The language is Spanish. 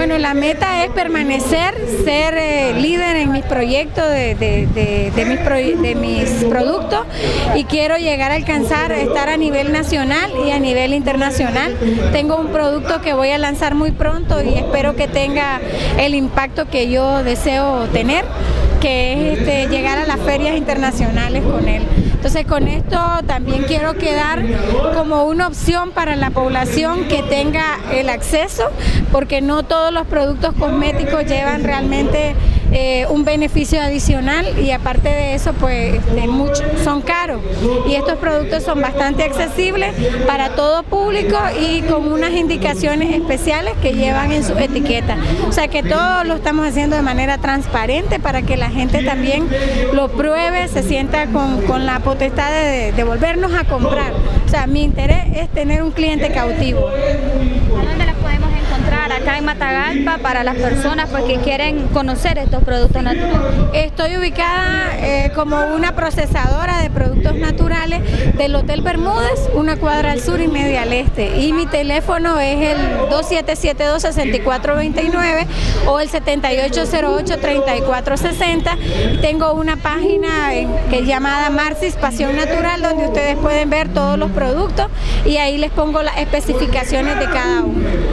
Bueno, la meta es permanecer, ser líder en mis proyectos, de mis productos, y quiero llegar a alcanzar, estar a nivel nacional y a nivel internacional. Tengo un producto que voy a lanzar muy pronto y espero que tenga el impacto que yo deseo tener, que es llegar a las ferias internacionales con él. Entonces, con esto también quiero quedar como una opción para la población que tenga el acceso, porque no todos los productos cosméticos llevan realmente un beneficio adicional, y aparte de eso pues muchos son caros, y estos productos son bastante accesibles para todo público y con unas indicaciones especiales que llevan en su etiqueta. O sea que todo lo estamos haciendo de manera transparente para que la gente también lo pruebe, se sienta con la potestad de volvernos a comprar. O sea, mi interés es tener un cliente cautivo. ¿A dónde las podemos encontrar acá en Matagalpa para las personas que quieren conocer estos productos naturales? Estoy ubicada como una procesadora de productos naturales del Hotel Bermúdez, una cuadra al sur y media al este, y mi teléfono es el 2772-6429 o el 7808-3460. Tengo una página que es llamada Marcis Pasión Natural, donde ustedes pueden ver todos los productos y ahí les pongo las especificaciones de cada uno.